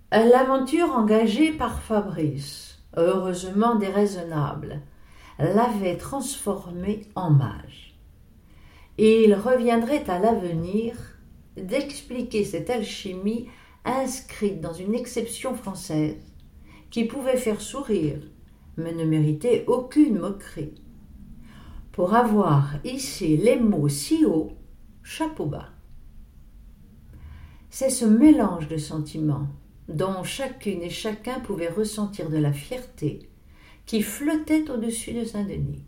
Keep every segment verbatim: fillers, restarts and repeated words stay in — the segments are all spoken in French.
L'aventure engagée par Fabrice, heureusement déraisonnable, l'avait transformé en mage. Et il reviendrait à l'avenir d'expliquer cette alchimie inscrite dans une exception française, qui pouvait faire sourire, mais ne méritait aucune moquerie. Pour avoir hissé les mots si haut, chapeau bas. C'est ce mélange de sentiments, dont chacune et chacun pouvait ressentir de la fierté, qui flottait au-dessus de Saint-Denis.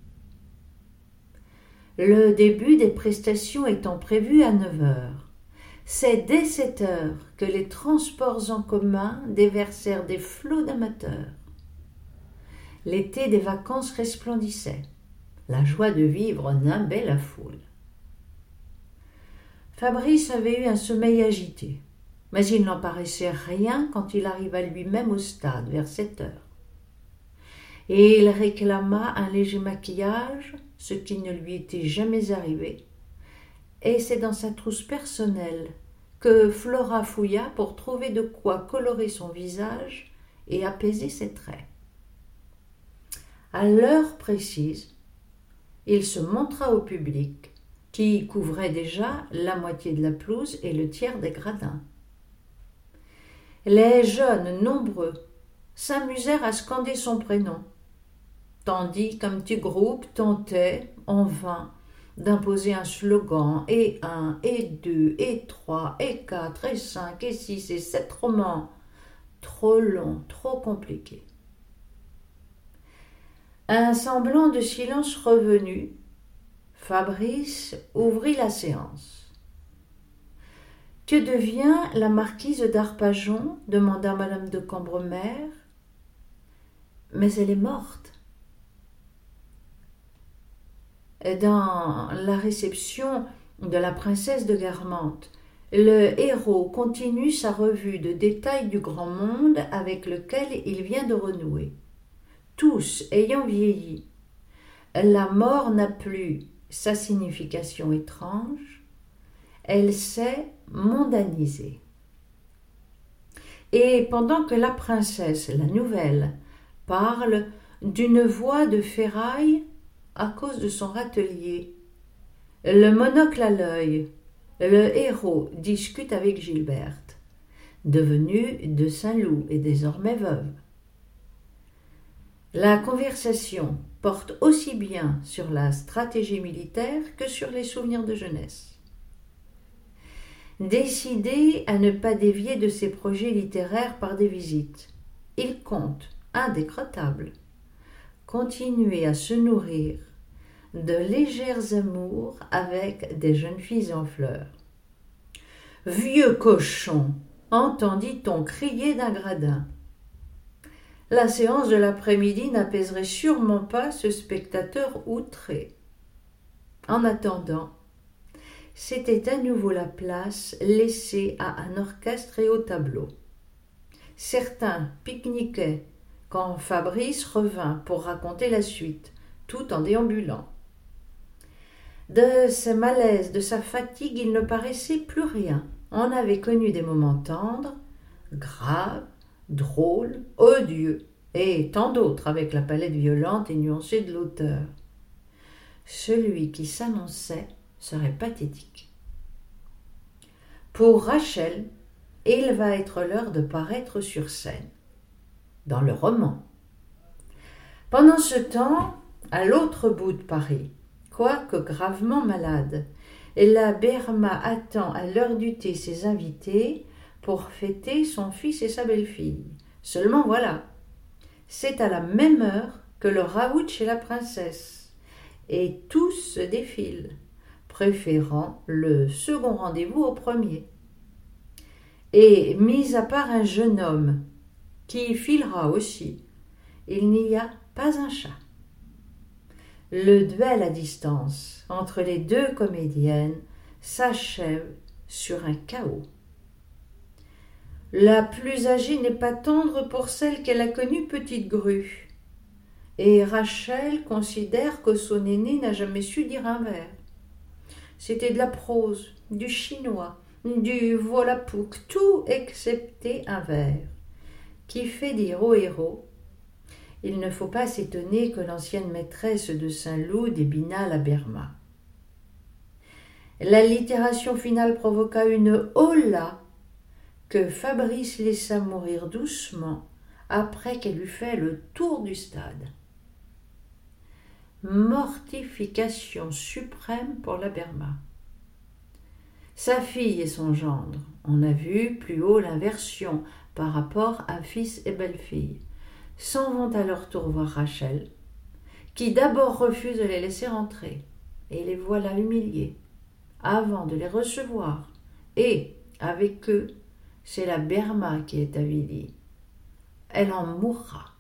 Le début des prestations étant prévu à neuf heures, c'est dès sept heures que les transports en commun déversèrent des flots d'amateurs. L'été des vacances resplendissait. La joie de vivre nimbait la foule. Fabrice avait eu un sommeil agité, mais il n'en paraissait rien quand il arriva lui-même au stade vers sept heures. Et il réclama un léger maquillage, ce qui ne lui était jamais arrivé, et c'est dans sa trousse personnelle que Flora fouilla pour trouver de quoi colorer son visage et apaiser ses traits. À l'heure précise, il se montra au public, qui couvrait déjà la moitié de la pelouse et le tiers des gradins. Les jeunes nombreux s'amusèrent à scander son prénom, tandis qu'un petit groupe tentait, en vain, d'imposer un slogan, et un, et deux, et trois, et quatre, et cinq, et six, et sept romans, trop longs, trop compliqués. Un semblant de silence revenu, Fabrice ouvrit la séance. « Que devient la marquise d'Arpajon » demanda madame de Cambremer. « Mais elle est morte. » Dans la réception de la princesse de Guermantes, le héros continue sa revue de détails du grand monde avec lequel il vient de renouer. Tous ayant vieilli, la mort n'a plus sa signification étrange, elle s'est mondanisée. Et pendant que la princesse, la nouvelle, parle d'une voix de ferraille à cause de son râtelier, le monocle à l'œil, le héros discute avec Gilberte, devenue de Saint-Loup et désormais veuve. La conversation porte aussi bien sur la stratégie militaire que sur les souvenirs de jeunesse. Décidé à ne pas dévier de ses projets littéraires par des visites, il compte, indécrottable, continuer à se nourrir de légères amours avec des jeunes filles en fleurs. « Vieux cochon !» entendit-on crier d'un gradin. La séance de l'après-midi n'apaiserait sûrement pas ce spectateur outré. En attendant, c'était à nouveau la place laissée à un orchestre et au tableau. Certains pique-niquaient quand Fabrice revint pour raconter la suite, tout en déambulant. De ses malaises, de sa fatigue, il ne paraissait plus rien. On avait connu des moments tendres, graves, drôles, odieux, et tant d'autres avec la palette violente et nuancée de l'auteur. Celui qui s'annonçait serait pathétique. Pour Rachel, il va être l'heure de paraître sur scène, dans le roman. Pendant ce temps, à l'autre bout de Paris, quoique gravement malade, la Berma attend à l'heure du thé ses invités pour fêter son fils et sa belle-fille. Seulement voilà, c'est à la même heure que le raout chez la princesse, et tous se défilent, préférant le second rendez-vous au premier. Et mis à part un jeune homme qui filera aussi, il n'y a pas un chat. Le duel à distance entre les deux comédiennes s'achève sur un chaos. La plus âgée n'est pas tendre pour celle qu'elle a connue petite grue, et Rachel considère que son aînée n'a jamais su dire un vers. C'était de la prose, du chinois, du volapük, tout excepté un vers. qui fait dire au héros « Il ne faut pas s'étonner que l'ancienne maîtresse de Saint-Loup débina la Berma ». L'allitération finale provoqua une « hola » que Fabrice laissa mourir doucement après qu'elle eut fait le tour du stade. Mortification suprême pour la Berma. Sa fille et son gendre, on a vu plus haut l'inversion par rapport à fils et belle-fille, s'en vont à leur tour voir Rachel, qui d'abord refuse de les laisser entrer, et les voilà humiliés, avant de les recevoir, et, avec eux, c'est la Berma qui est avilie. Elle en mourra.